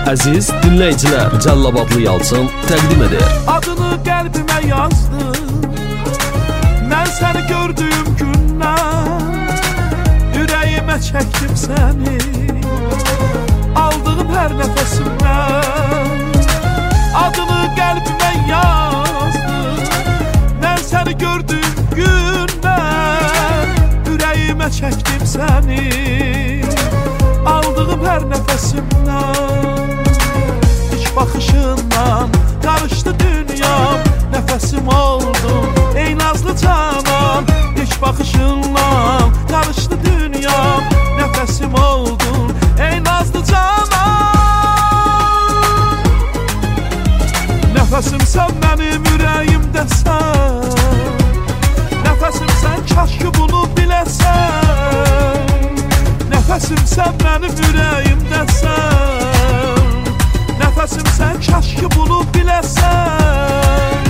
Əziz dinləyicilər, Cəllabadlı Yalçın təqdim edir. Adını qəlbimə yazdım, mən səni gördüyüm gündən, ürəyimə çəkdim səni, aldığım hər nəfəsimdən. Adını qəlbimə yazdım, mən səni gördüyüm gündən, ürəyimə çəkdim səni, aldığım hər nəfəsimdən. İlk baxışından qarışdı dünyam, nəfəsim oldun ey nazlı canan. İlk baxışından qarışdı dünyam, nəfəsim oldun ey nazlı canan. Nəfəsimsən mənim ürəyimdəsən, nəfəsimsən kaş ki bunu biləsən. Nəfəsimsən mənim ürəyimdəsən, nəfəsimsən kaş ki bunu biləsən.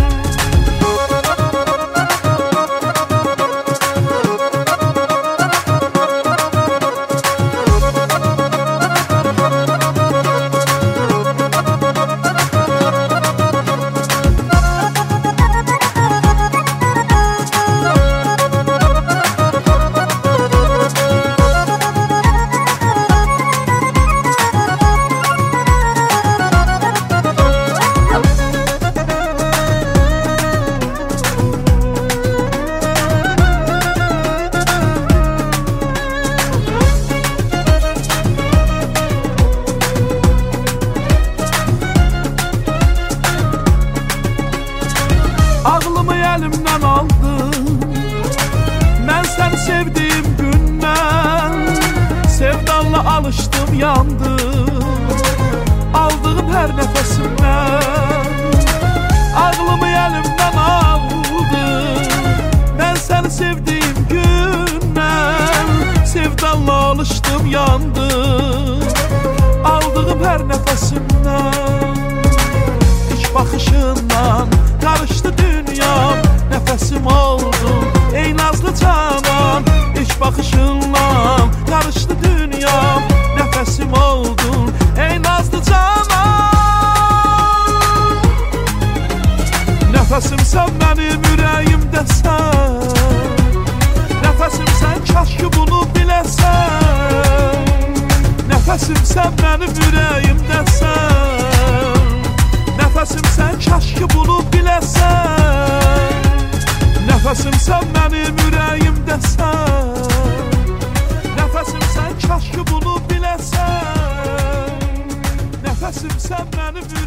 Ağlımı əlimdən aldın, mən səni sevdiyim gündən, sevdanla alışdım, yandım, aldığım hər nəfəsimdən. Ağlımı əlimdən aldın, mən səni sevdiyim gündən, sevdanla alışdım, yandım, aldığım hər nəfəsimdən. İlk baxışından qarışdı dünyam, nəfəsim oldun ey nazlı canan. İlk baxışından qarışdı dünyam, nəfəsim oldun ey nazlı canan. Nəfəsimsən mənim ürəyimdəsən, nəfəsimsən kaş ki bunu biləsən. Nəfəsimsən mənim ürəyimdəsən, nəfəsimsən kaş ki bunu biləsən. Nəfəsimsən mənim ürəyimdəsən, nəfəsimsən kaş ki bunu biləsən. Nəfəsimsən mənim